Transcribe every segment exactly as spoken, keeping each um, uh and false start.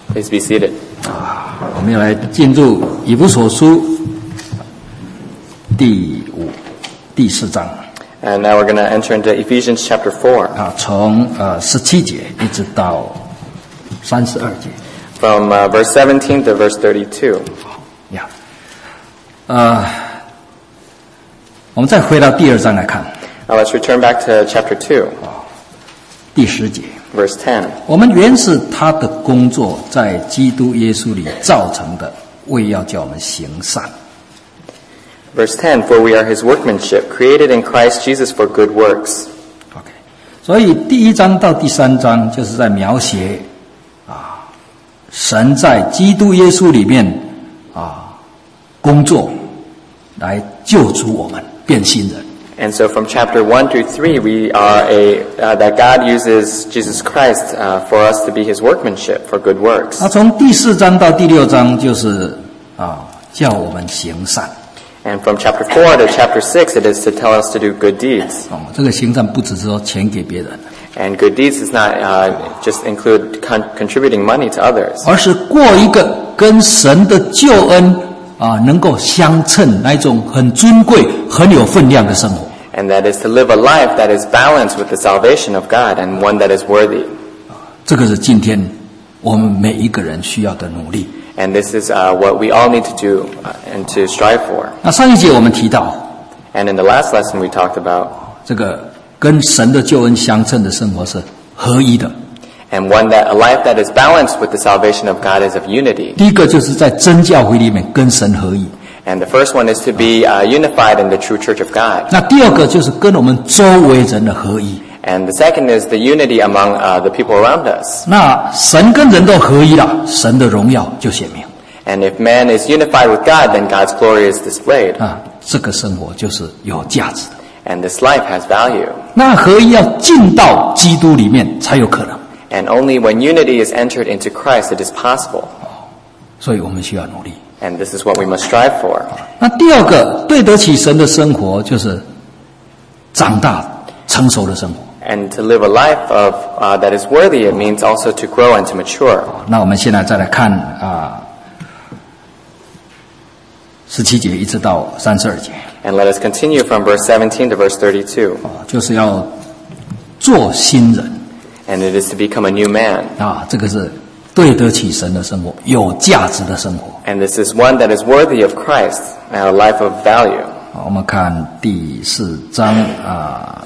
Please be seated. 啊，我们要来进入以弗所书第五、第四章。 And now we're going to enter into Ephesians chapter four. 啊，从呃十七节一直到三十二节。 From uh, verse seventeen to verse thirty-two. 呀，呃，我们再回到第二章来看。 Now let's return back to chapter two. 第十节。 Verse ten. 我们原是他的工作，在基督耶稣里造成的，为要叫我们行善。 Verse ten, for we are his workmanship, created in Christ Jesus for good works. OK， 所以第一章到第三章就是在描写啊，神在基督耶稣里面啊工作，来救赎我们，变新人。 And so from chapter one through three, we are a, uh, that God uses Jesus Christ uh, for us to be his workmanship for good works. 那从第四章到第六章就是啊，叫我们行善。 And from chapter four to chapter six, it is to tell us to do good deeds. 哦，这个行善不只是说钱给别人， And good deeds does not uh, just include con- contributing money to others, 而是过一个跟神的救恩啊能够相称那一种很尊贵、很有分量的生活。 and that is to live a life that is balanced with the salvation of God and one that is worthy. 这个是今天我们每一个人需要的努力。 And this is uh, what we all need to do uh, and to strive for. 那上一节我们提到， And in the last lesson, we talked about 这个跟神的救恩相称的生活是合一的。 and one that a life that is balanced with the salvation of God is of unity. 第一个就是在真教会里面跟神合一。 And the first one is to be uh, unified in the true church of God. 那第二个就是跟我们周围人的合一。 And the second is the unity among uh, the people around us. 那神跟人都合一了，神的荣耀就显明。 And if man is unified with God, then God's glory is displayed. 啊，这个生活就是有价值的。 And this life has value. 那合一要进到基督里面才有可能。 And only when unity is entered into Christ, it is possible. 所以我们需要努力。 And this is what we must strive for. 那第二个对得起神的生活，就是长大成熟的生活。 And to live a life of uh, that is worthy, it means also to grow and to mature. 那我们现在再来看啊，十七节一直到三十二节， And let us continue from verse seventeen to verse thirty-two. 就是要做新人 And it is to become a new man. 啊，这个是对得起神的生活，有价值的生活。 And this is one that is worthy of Christ, and a life of value. 好，我们看第四章啊，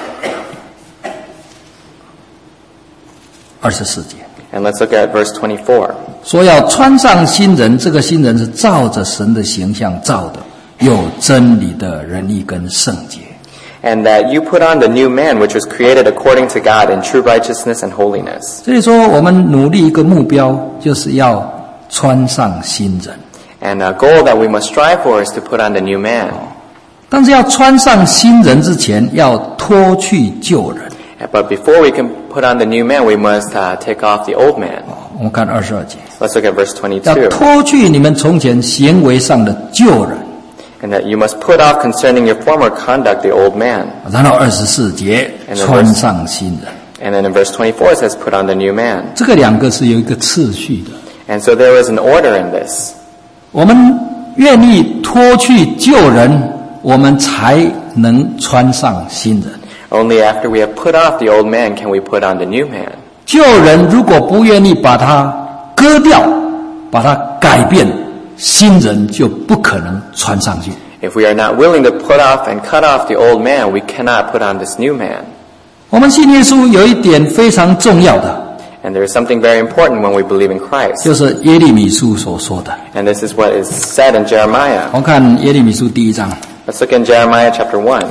二十四节。 And let's look at verse twenty-four. 说要穿上新人，这个新人是照着神的形象造的，有真理的仁义跟圣洁。 And that you put on the new man, which was created according to God in true righteousness and holiness. 所以说，我们努力一个目标，就是要穿上新人。 And a goal that we must strive for is to put on the new man. 但是要穿上新人之前，要脱去旧人。 But before we can put on the new man, we must uh, take off the old man. 我们看二十二节， Let's look at verse 要 twenty-two. 脱去你们从前行为上的旧人。 And that you must put off concerning your former conduct the old man. 然后二十四节， And the 穿 verse- 上新人。 And then in verse twenty-four it says, put on the new man. 这个两个是有一个次序的。 And so there is an order in this. 我们愿意脱去旧人，我们才能穿上新人。 Only after we have put off the old man can we put on the new man. 旧人如果不愿意把它割掉，把它改变，新人就不可能穿上去。 If we are not willing to put off and cut off the old man, we cannot put on this new man. 我们信耶稣有一点非常重要的， And there is something very important when we believe in Christ. 就是耶利米书所说的。 And this is what is said in Jeremiah. 我们看耶利米书第一章， Let's look in Jeremiah chapter one.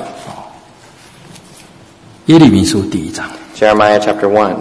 耶利米书第一章 Jeremiah chapter one.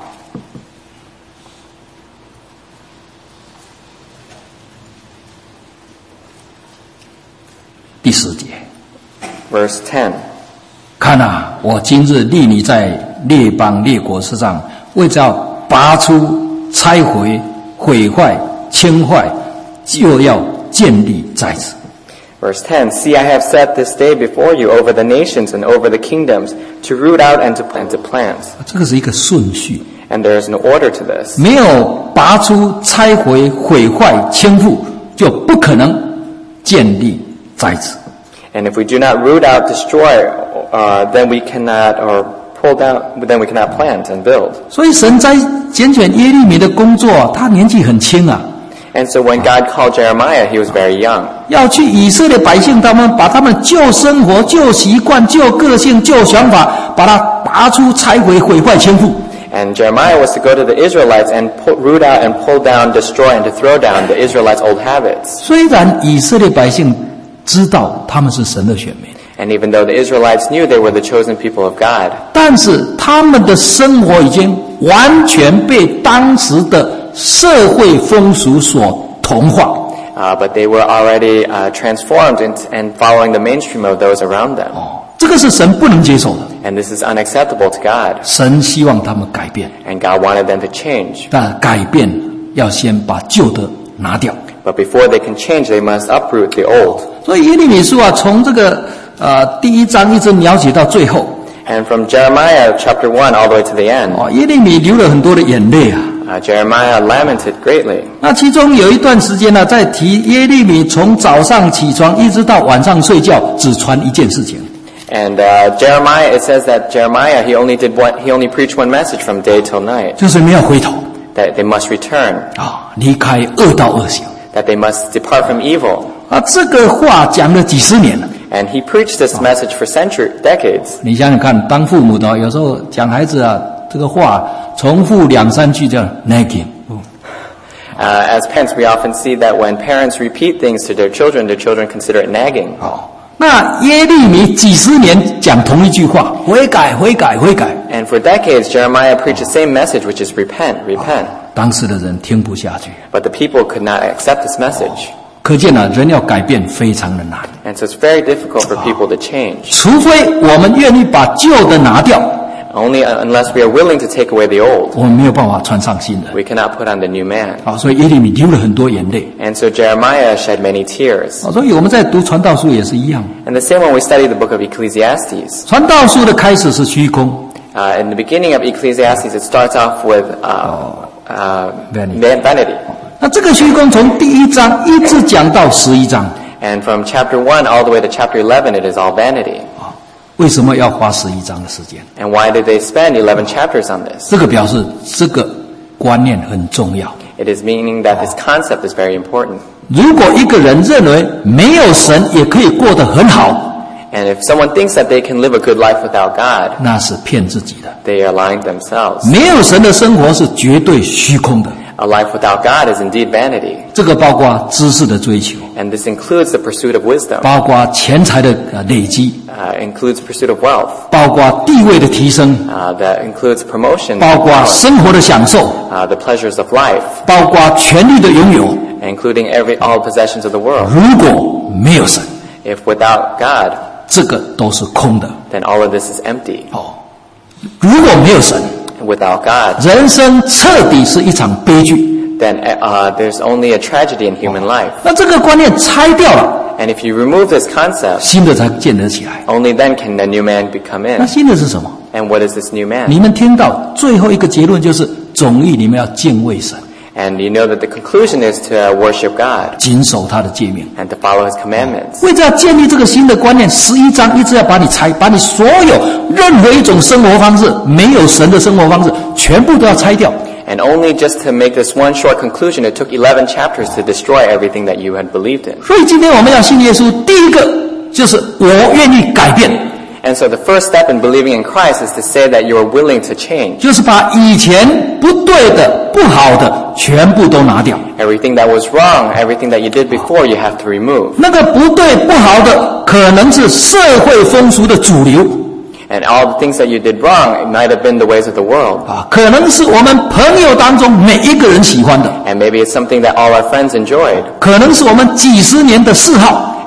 第十节。 Verse ten. 看啊，我今日立你在列邦列国之上，为着要拔出、拆毁、毁坏、轻坏，就要建立在此。 Verse ten, see, I have set this day before you over the nations and over the kingdoms, to root out and to, and to plant. 这个是一个顺序。 And there is an order to this. 没有拔出、拆毁、毁坏、倾覆，就不可能建立栽植。 And if we do not root out, destroy, uh, then we cannot, or pull down, then we cannot plant and build. 所以神在拣选耶利米的工作，他年纪很轻啊。 And so when God called Jeremiah, he was very young. 要去以色列百姓，他们把他们旧生活、旧习惯、旧个性、旧想法，把它拔出、拆毁、毁坏、倾覆。 And Jeremiah was to go to the Israelites and pull, root out and pull down, destroy, and to throw down the Israelites' old habits. 虽然以色列百姓知道他们是神的选民， And even though the Israelites knew they were the chosen people of God, 但是他们的生活已经完全被当时的社会风俗所同化。 uh, but they were already uh, transformed into, and following the mainstream of those around them. 这个是神不能接受的。 And this is unacceptable to God. 神希望他们改变， And God wanted them to change. 但改变要先把旧的拿掉。 But before they can change, they must uproot the old. 所以耶利米书啊，从这个呃第一章一直描写到最后， And from Jeremiah chapter one all the way to the end, 哦，耶利米流了很多的眼泪啊。 uh, Jeremiah lamented greatly. 那其中有一段时间呢，在提耶利米从早上起床一直到晚上睡觉，只传一件事情。 And uh, Jeremiah, it says that Jeremiah, he only did one, he only preached one message from day till night, 就是没有回头 that they must return, 啊，离开恶道恶行 that they must depart from evil. 啊。这个话讲了几十年了。 And he preached this message for centuries, decades. 你想想看，当父母的有时候讲孩子啊，这个话重复两三句这样 nagging。 Uh, as parents, we often see that when parents repeat things to their children, their children consider it nagging. 好，那耶利米几十年讲同一句话，悔改，悔改，悔改。 And for decades, Jeremiah preached the same message, which is repent, repent. 当时的人听不下去， But the people could not accept this message. 可见啊，人要改变非常的难， And so it's very difficult for people to change. 除非我们愿意把旧的拿掉， Only unless we are willing to take away the old, 我们没有办法穿上新的。 we cannot put on the new man. 好，所以耶利米流了很多眼泪。 And so Jeremiah shed many tears. 好，所以我们在读传道书也是一样， And the same when we study the book of Ecclesiastes. 传道书的开始是虚空， Uh, in the beginning of Ecclesiastes, it starts off with uh, uh, Vanity. van- vanity. 那这个虚空从第一章一直讲到十一章， And from chapter one all the way to chapter eleven, it is all vanity. 为什么要花十一章的时间？ And why did they spend eleven chapters on this? 这个表示这个观念很重要。 It is meaning that this concept is very important. 如果一个人认为没有神也可以过得很好， And if someone thinks that they can live a good life without God, 那是骗自己的。 they are lying to themselves. 没有神的生活是绝对虚空的， A life without God is indeed vanity. 这个包括知识的追求， And this includes the pursuit of wisdom, 包括钱财的呃累积， uh, includes pursuit of wealth, 包括地位的提升， uh, that includes promotion, 包括 power, 生活的享受， uh, the pleasures of life, 包括权力的拥有。 including every all possessions of the world. 如果没有神， If without God, 这个都是空的。 then all of this is empty. 哦，如果没有神， Without God, 人生彻底是一场悲剧。 then uh, there's only a tragedy in human life. 那这个观念拆掉了， And if you remove this concept, 新的才建得起来。 only then can the new man become 那 in. 新的是什么？ And what is this new man? 你们听到最后一个结论就是总义，你们要敬畏神， And you know that the conclusion is to uh, worship God 谨守他的诫命。 and to follow His commandments. 为了要建立这个新的观念，十一章一直要把你拆，把你所有任何一种生活方式，没有神的生活方式，全部都要拆掉。 And only just to make this one short conclusion, it took eleven chapters to destroy everything that you had believed in. 所以今天我们要信耶稣，第一个就是我愿意改变， And so the first step in believing in Christ is to say that you are willing to change. 就是把以前不对的、不好的全部都拿掉。 Everything that was wrong, everything that you did before, you have to remove. 那个不对、不好的，可能是社会风俗的主流 And all the things that you did wrong, it might have been the ways of the world. 啊，可能是我们朋友当中每一个人喜欢的， And maybe it's something that all our friends enjoyed. 可能是我们几十年的嗜好。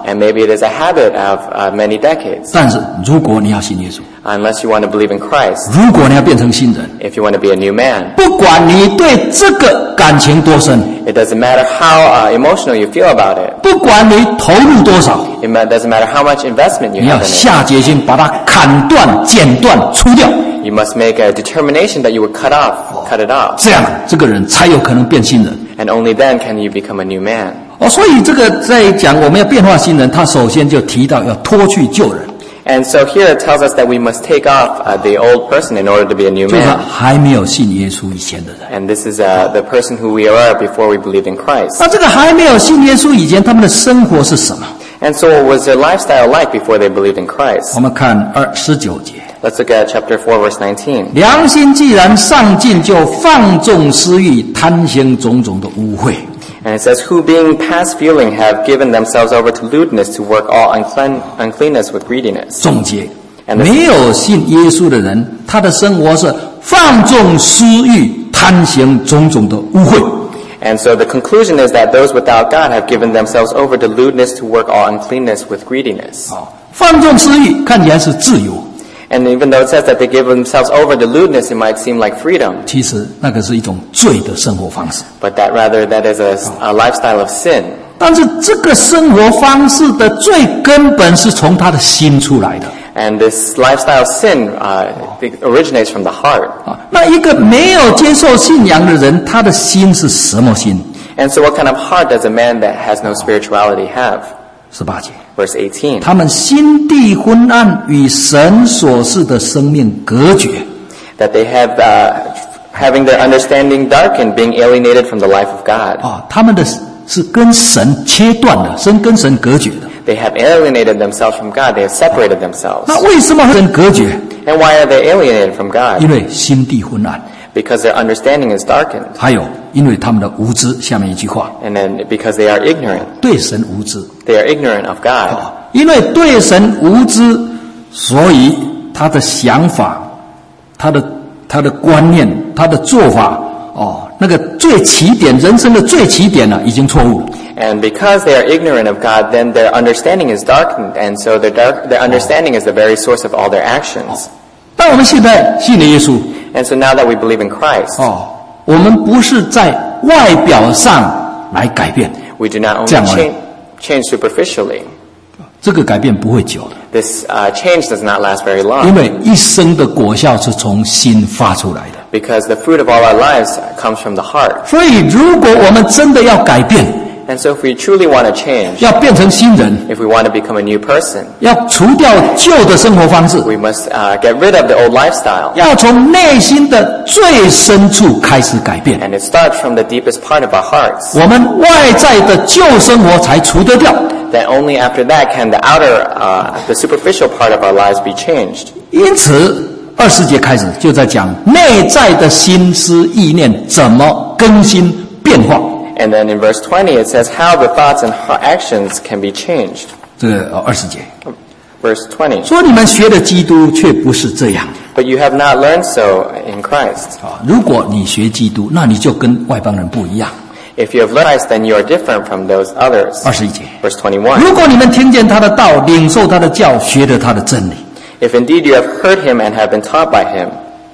And maybe it is a habit of uh, many decades. 但是如果你要信耶稣， Unless you want to believe in Christ, 如果你要变成新人， if you want to be a new man, 不管你对这个感情多深， it doesn't matter how uh, emotional you feel about it. 不管你投入多少， It ma- doesn't matter how much investment you 你要 have in it. 下决心把它砍断、剪断、除掉， You must make a determination that you would cut off, cut it off. 这样这个人才有可能变新人。 And only then can you become a new man. 哦，所以这个在讲我们要变化新人，他首先就提到要脱去旧人， And so here it tells us that we must take off uh, the old person in order to be a new 就是 man. 还没有信耶稣以前的人。 And this is uh, the person who we are before we believe in Christ. 那这个还没有信耶稣以前，他们的生活是什么？ And so what was their lifestyle like before they believed in Christ? 我们看二十九节， Let's look at chapter four, verse nineteen. 良心既然上进，就放纵私欲，贪行种种的污秽。 And it says, who being past feeling have given themselves over to lewdness to work all unclean, uncleanness with greediness. 总结， And this- 没有信耶稣的人，他的生活是放纵私欲，贪行种种的污秽。 And so the conclusion is that those without God have given themselves over to lewdness to work all uncleanness with greediness. 啊，放纵私欲看起来是自由， And even though it says that they give themselves over to lewdness, it might seem like freedom. 其实那个是一种罪的生活方式。 But that rather, that is a, a lifestyle of sin. 但是这个生活方式的最根本是从他的心出来的 And this lifestyle of sin uh, it originates from the heart. 啊。那一个没有接受信仰的人，他的心是什么心？ And so what kind of heart does a man that has no spirituality have? 十八节， Verse eighteen. 他们心地昏暗，与神所示的生命隔绝。 That they have, uh, having their understanding darkened, being alienated from the life of God. 啊，他们的是跟神切断的，神跟神隔绝的。 They have alienated themselves from God. They have separated themselves. 那为什么和神隔绝？ And why are they alienated from God? 因为心地昏暗， Because their understanding is darkened. 还有因为他们的无知。下面一句话， And then because they are ignorant. 对神无知。 They are ignorant of God. 啊，因为对神无知，所以他的想法、他的他的观念、他的做法，哦，那个最起点，人生的最起点呢、啊，已经错误了。 And because they are ignorant of God, then their understanding is darkened. And so their, dark, their understanding is the very source of all their actions. 但我们现在信了耶稣， And so now that we believe in Christ, 哦，我们不是在外表上来改变， we do not only 这样而已。 change, change superficially. 这个改变不会久的， This uh, change does not last very 因 long. 为一生的果效是从心发出来的。 Because the fruit of all our lives comes from the heart. 所以，如果我们真的要改变， And so if we truly want to change, 要变成新人， if we want to become a new person, 要除掉旧的生活方式， we must uh, get rid of the old lifestyle. 要从内心的最深处开始改变。 And it starts from the deepest part of our hearts. 我们外在的旧生活才除得掉。 Then only after that can the outer, uh, the superficial part of our lives be changed. 因此，二十节开始就在讲内在的心思意念怎么更新变化。 And then in verse twenty it says how the thoughts and actions can be changed. 这个呃二十节 Verse twenty. 说你们学的基督却不是这样 But you have not learned so in Christ. 啊！如果你学基督，那你就跟外邦人不一样。 If you have learned Christ, then you are different from those others. 二十一节， Verse twenty-one. 如果你们听见他的道，领受他的教，学得他的真理， If indeed you have heard him and have been taught by him,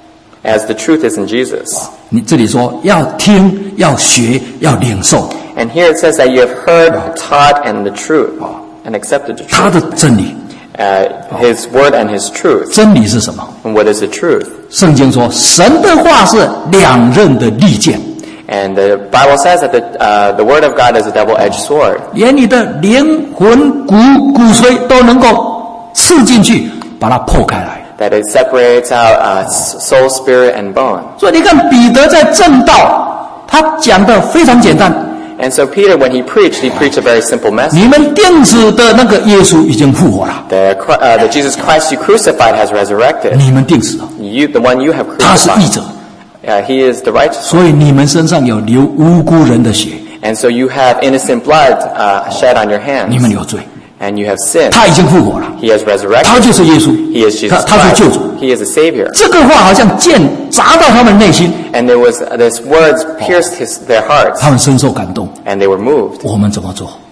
as the truth is in Jesus. 你这里说要听、要学、要领受 And here it says that you have heard, taught, and the truth, and accepted the 他 truth. 的真理。 Uh, his word and his truth. 真理是什么？ And what is the truth? 圣经说，神的话是两刃的利剑， And the Bible says that the, uh, the word of God is a double-edged sword. 连你的灵魂、骨、骨髓都能够刺进去，把它破开来。 That it separates out uh, soul, spirit, and bone. 所以你看，彼得在正道，他讲的非常简单。 And so Peter, when he preached, he preached a very simple message. 你们钉死的那个耶稣已经复活了， The, uh, the Jesus Christ you crucified has resurrected. 你们钉死了， You, the one you have 他是义者， crucified. Uh, he is the righteous. 所以你们身上有流无辜人的血， And so you have innocent blood uh, shed on your 你们 hands. 有罪。 And you have sinned. 他已经复活了， He has 他 resurrected. 就是耶稣， He is 他 Jesus 他是救 Christ. 主。 He is a Savior. 这个话好像剑砸到他们内心， And there was, uh, this words pierced his, their hearts. 他们深受感动。 And they were moved. 我们怎么做？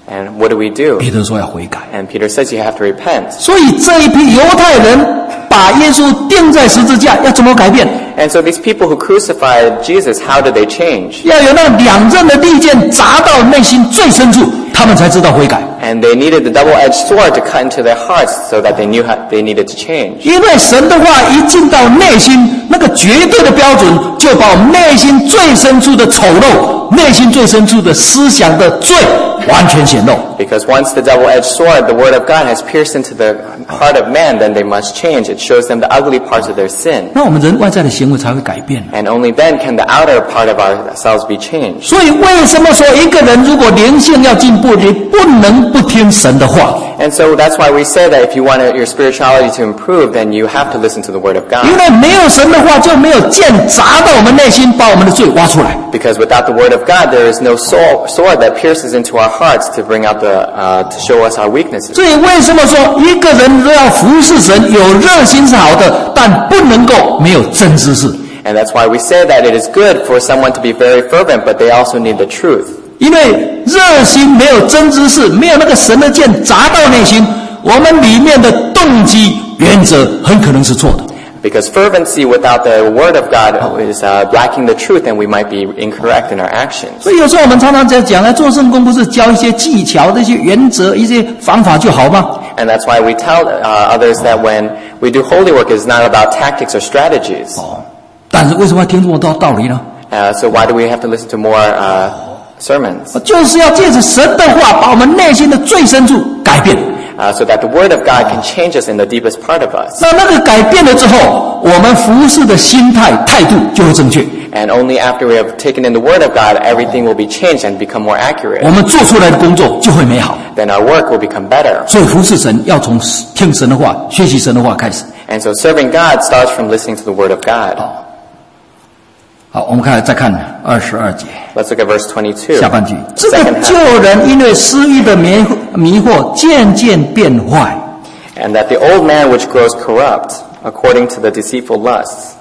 And what do we do? 彼得说要悔改。 And Peter says you have to repent. 所以这一批犹太人把耶稣钉在十字架，要怎么改变？ And so these people who crucified Jesus, how did they change? 要有那两刃的利剑砸到内心最深处，他们才知道悔改。 And they needed the double-edged sword to cut into their hearts so that they knew how they needed to change. 因为神的话一进到内心，那个绝对的标准，就把我们内心最深处的丑陋、内心最深处的思想的罪完全显露。 Because once the double-edged sword, the word of God, has pierced into the heart of man, then they must change. It shows them the ugly parts of their sin. 那我们人外在的行为才会改变。 And only then can the outer part of ourselves be changed. 所以为什么说一个人如果灵性要进步，你不能不听神的话？ And so that's why we say that if you want your spirituality to improve, then you have to listen to the word of 因 God. 为没有神的话，就没有剑砸到我们内心，把我们的罪挖出来。 Because without the word of God, there is no soul, sword that pierces into our hearts to bring out the, uh, to show us our weaknesses. 所以为什么说一个人都要服侍神，有热心是好的，但不能够没有真知识？ And that's why we say that it is good for someone to be very fervent, but they also need the truth. 因为热心没有真知识，没有那个神的剑砸到内心，我们里面的动机、原则很可能是错的。 Because fervency without the word of God is uh, lacking the truth, and we might be incorrect in our actions. 所以有时候我们常常在讲呢，做圣工不是教一些技巧、这些原则、一些方法就好吗？ And that's why we tell uh, others that when we do holy work, it's not about tactics or strategies. 哦，但是为什么要听这么多道理呢？ Uh, so why do we have to listen to more uh, sermons? 就是要借着神的话，把我们内心的最深处改变。 Uh, so that the word of God can change us in the deepest part of us. 那那个改变了之后，我们服侍的心态、态度就会正确。 And only after we have taken in the word of God, everything will be changed and become more accurate. 我们做出来的工作就会美好。 Then our work will become better. 所以服侍神要从听神的话、学习神的话开始。 And so serving God starts from listening to the word of God. 好，我们看再看二十二节 Let's look at verse twenty-two. 下半句。这 The 个 second 旧 half. 人因为私欲的迷迷惑，渐渐变坏。 And that the old man which grows corrupt, according to the deceitful lusts.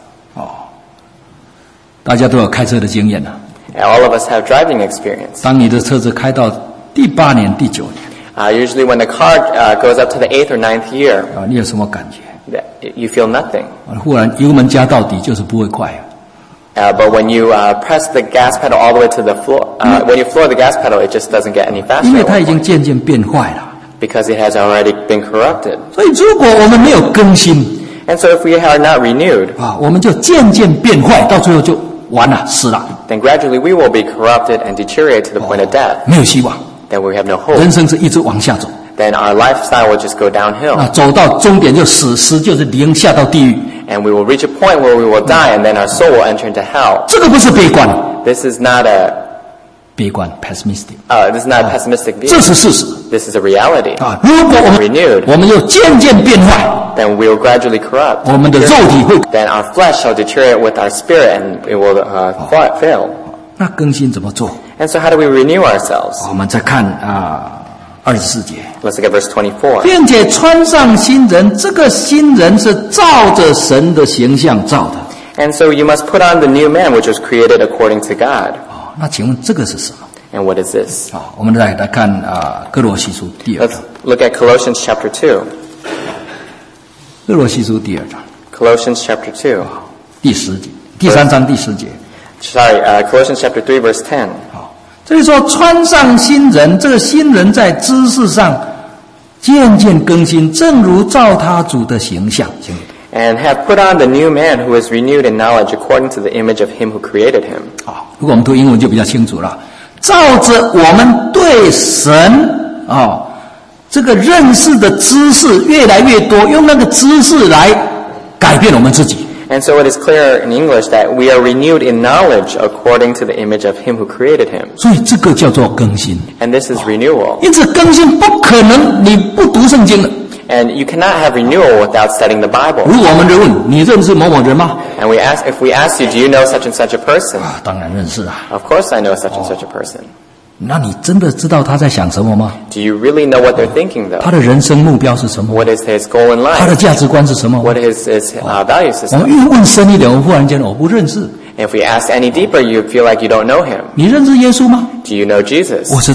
大家都有开车的经验了。 And all of us have driving experience. 当你的车子开到第八年、第九年 Uh, usually when the car uh, goes up to the eighth or ninth year, 啊，你有什么感觉？ that you feel nothing. 啊忽然油门加到底，就是不会快。 Uh, but when you uh, press the gas pedal all the way to the floor, uh, when you floor the gas pedal, it just doesn't get any 因 faster 为 at 它 one 已经 point, 渐渐变坏了。 because it has already been corrupted. 所以如果我们没有更新 And so if we are not renewed, 啊，我们就渐渐变坏，到最后就完了，死了， then gradually we will be corrupted and deteriorate to the point of death. 没有希望， Then we have no hope. 人生是一直往下走。 Then our lifestyle will just go 啊， downhill. 走到终点就死，死就是零下到地狱。 And we will reach a point where we will die, and then our soul will enter into hell. 这个不是悲观， This is not a 悲观 （pessimistic）， uh, this is not a pessimistic 这 view. 是事实 This is a reality. 啊。如果我们 Renewed. 我们又渐渐变坏， Then we will gradually corrupt. 我们的肉体会， Then our flesh shall deteriorate with our spirit, and it will uh, fa- fail. 那更新怎么做？ And so how do we renew ourselves? 我们再看啊二十四节， Let's look at verse twenty-four. 并且穿上新人，这个新人是照着神的形象造的。 And so you must put on the new man, which was created according to God. 哦，那请问这个是什么？ And what is this? 好，我们再来看啊哥罗西书第二 Let's 章， look at Colossians chapter two. 哥罗西书第二章 Colossians chapter two. 第十节，第三章第十节。 Sorry, uh, Colossians chapter three, verse ten. 好，这里说穿上新人，这个新人在知识上渐渐更新，正如照他主的形象。请 And have put on the new man who is renewed in knowledge according to the image of him who created him. 好，如果我们读英文就比较清楚了。照着我们对神啊、哦、这个认识的知识越来越多，用那个知识来改变我们自己。 And so it is clear in English that we are renewed in knowledge according to the image of him who created him. 所以这个叫做更新。 And this is renewal. 因此更新不可能你不读圣经了。 And you cannot have renewal without studying the Bible. 如果我们人问你认识某某人吗？ And we ask, if we ask you, do you know such and such a person? 啊，当然认识啊。 Of course I know such and such a person. 那你真的知道他在想什么吗？ Do you really know what they're thinking 他 though? 的人生目标是什么？ What is his goal in 他的 life? 价值观是什么？ What is his uh, value 我 system? 们越问深一点，我忽然间我不认识。 If we ask any deeper, you feel like you don't know him. 你认识耶稣吗？ Do you know Jesus? 我知道。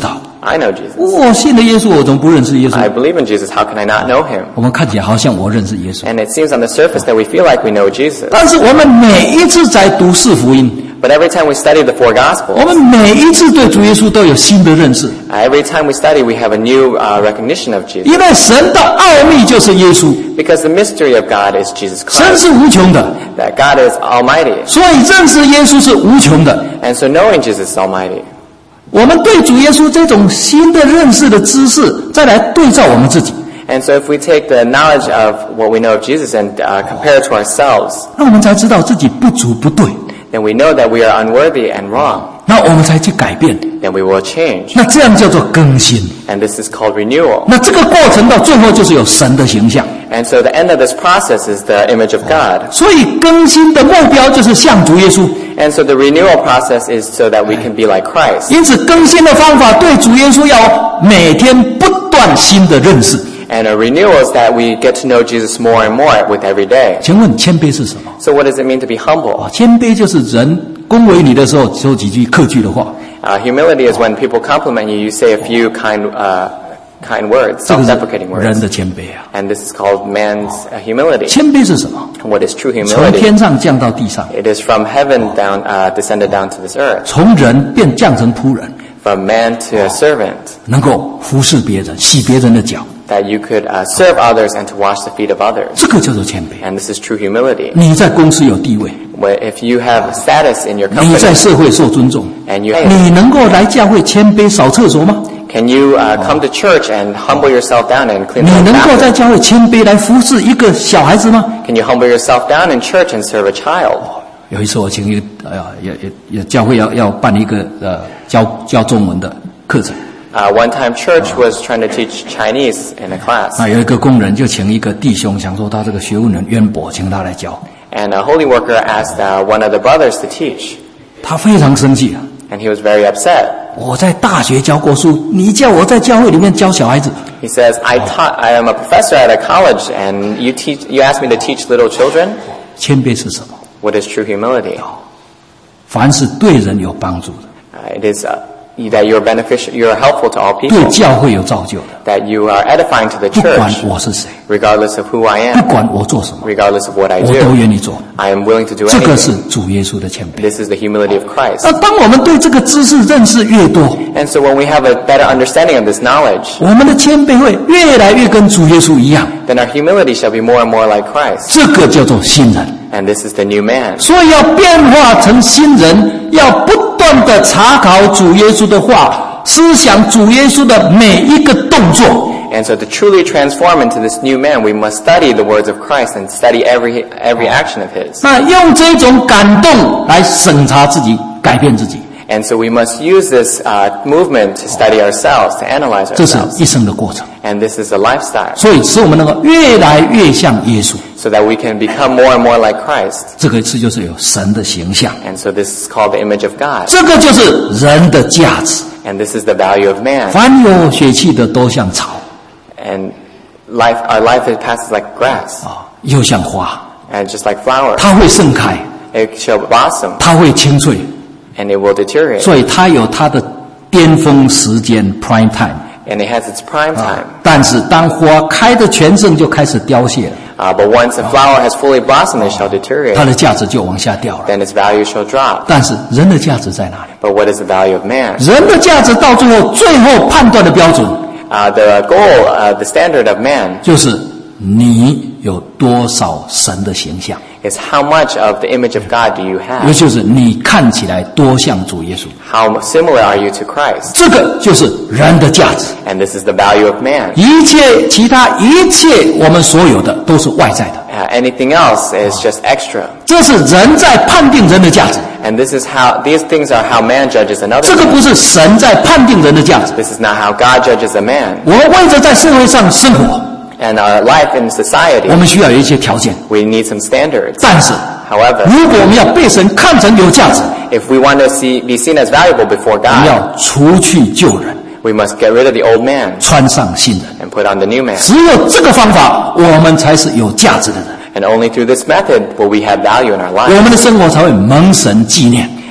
I know Jesus. 我信了耶稣，我怎么不认识耶稣？ I believe in Jesus. How can I not know him? 我们看起来好像我认识耶稣， And it seems on the surface that we feel like we know Jesus. 但是我们每一次在读四福音， But every time we study the four 我 Gospels, 们每一次对主耶稣都有新的认识， uh, every time we study, we have a new uh, recognition of Jesus. 因为神的奥秘就是耶稣， Because the mystery of God is Jesus 神 Christ. 是无穷的， That God is almighty. 所以认识耶稣是无穷的。 And so knowing Jesus is almighty. 我们对主耶稣这种新的认识的知识，再来对照我们自己， And so if we take the knowledge of what we know of Jesus and uh, compare it to ourselves, 那我们才知道自己不足不对， then we know that we are unworthy and wrong. 那我们才去改变， Then we will change. 那这样叫做更新。 And this is called renewal. 那这个过程到最后就是有神的形象， And so the end of this process is the image of God. 所以更新的目标就是像主耶稣。 And so the renewal process is so that we can be like Christ. 因此，更新的方法对主耶稣要每天不断新的认识。 And a renewal is that we get to know Jesus more and more with every day. 请问谦卑是什么？ So what does it mean to be humble? 谦卑就是人恭维你的时候说几句客气的话， Uh, humility is when people compliment you, you say a few kind, uh, kind words, 这个 self-deprecating 是人 words. 的谦卑啊。 And this is called man's uh, humility. 谦卑是什么？ What is true 从 humility? 天上降到地上， It is from heaven down, uh, descended down to this earth. 从人变降成仆人， From man to a servant. 能够服侍别人，洗别人的脚， That you could uh, serve others and to wash the feet of others. 这个叫做谦卑。 And this is true humility. 你在公司有地位， Where if you have status in your 你在 company 社会受尊重， and you 你能够来教会谦卑扫厕所吗？ can you uh, come to church and humble yourself down and clean 你 the 能够在 bathroom? 教会谦卑来服侍一个小孩子吗？ Can you humble yourself down in church and serve a child? 有一次我请一个，哎呀，也也也教会要要办一个呃教教中文的课程， Uh, one time church was trying to teach Chinese in a class. 那有一个工人就请一个弟兄，想说他这个学问很渊博，请他来教， And a holy worker asked uh, one of the brothers to teach. 他非常生气啊！ And he was very upset. 我在大学教过书，你叫我在教会里面教小孩子， He says, I taught, I am a professor at a college and you teach, you asked me to teach little children? 谦卑是什么？ What is true humility? 凡是对人有帮助的， Uh, it is uh, that you're beneficial, you're helpful to all 对 people. 教会有造就的， That you are edifying to the 不管 church, 我是谁， regardless of who I 不 am, 管我做什么， regardless of what I 我都 do. 愿意做。 I am willing to do 这个是 anything. 主耶稣的谦卑。 This is the humility of Christ. 那当我们对这个知识认识越多， And so when we have a better understanding of this knowledge, 我们的谦卑会越来越跟主耶稣一样， then our humility shall be more and more like Christ. 这个叫做新人。 And this is the new man. 所以要变化成新人，要不断的查考主耶稣的话，思想主耶稣的每一个动作。 And so to truly transform into this new man, we must study the words of Christ and study every every action of his. 那用这种感动来审查自己，改变自己， And so we must use this uh, movement to study ourselves, to analyze 这是 ourselves. 一生的过程。 And this is a lifestyle, 所以使我们能够越来越像耶稣。 so that we can become more and more like Christ. 这个是就是有神的形象， And so this is called the image of God. 这个就是人的价值。 And this is the value of man. 凡有血气的都像草 And life, our life it passes like grass, 啊，又像花， and just like flower. 它会盛开， It shall blossom, 它会青翠， and it will deteriorate. 所以它有它的巅峰时间 （prime time）。 And it has its prime time. 但是当花开的全盛，就开始凋谢了， Uh, but once a flower has fully blossomed, it shall 它 deteriorate. 的价值就往下掉了。 Then its value shall drop. 但是人的价值在哪里？ But what is the value of man? 人的价值到最后，最后判断的标准 Uh, the goal, uh, the standard of man 就是你有多少神的形象， is how much of the image of God do you 也 have? 就是你看起来多像主耶稣。 How similar are you to Christ? 这个就是人的价值。 And this is the value of man. 一切其他一切我们所有的都是外在的， Uh, anything else is just extra. 这是人在判定人的价值， And this is how, these things are how man judges another 这个 man. 不是神在判定人的价值。 This is not how God judges a man. 我们为着在社会上生活， And our life in society, 我们需要有一些条件， we need some standards. 但是 However, 如果我们要被神看成有价值， if we want to see, be seen as valuable before 我们 God, 要除去旧人， we must get rid of the old man 穿上新人。 and put on the new man. 只有这个方法，我们才是有价值的人， And only through this method will we have value in our 我 lives. 们的生活才会蒙神纪念。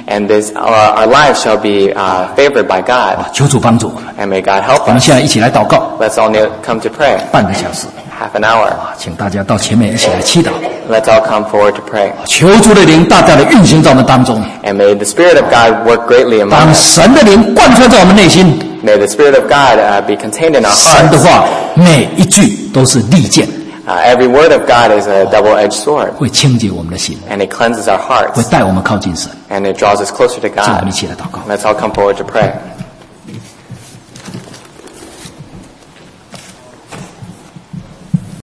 And this, our, our lives shall be uh, favored by God. 啊，求主帮助我们。 And may God help 我们 us. 现在一起来祷告， Let's all kneel, come to pray. 半个小时 Half an hour. 啊，请大家到前面一起来祈祷， Let's all come forward to pray. 求主的灵大大的运行在我们当中， And may the Spirit of God work greatly among 当 us. 神的灵贯穿在我们内心， May the Spirit of God uh, be contained in our 神的 hearts. 话每一句都是利剑， Uh, every word of God is a double-edged sword. 会清洁我们的心， And it cleanses our 会 hearts. 带我们靠近神。 And it draws us closer to 让我们 God. 一起来祷告。 Let's all come forward to pray.